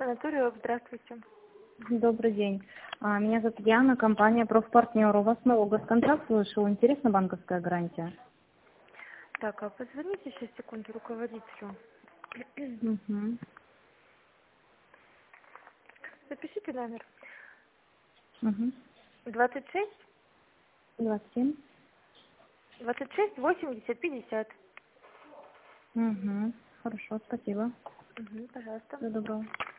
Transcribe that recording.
Санаторий, здравствуйте. Добрый день. Меня зовут Яна, компания «Профпартнер». У вас новый госконтракт вышел. Интересна банковская гарантия? Так, а позвоните сейчас секунду руководителю. Угу. Запишите номер. Угу. 26 27. 26 80 50. Угу. Хорошо, спасибо. Угу, пожалуйста. Всего доброго.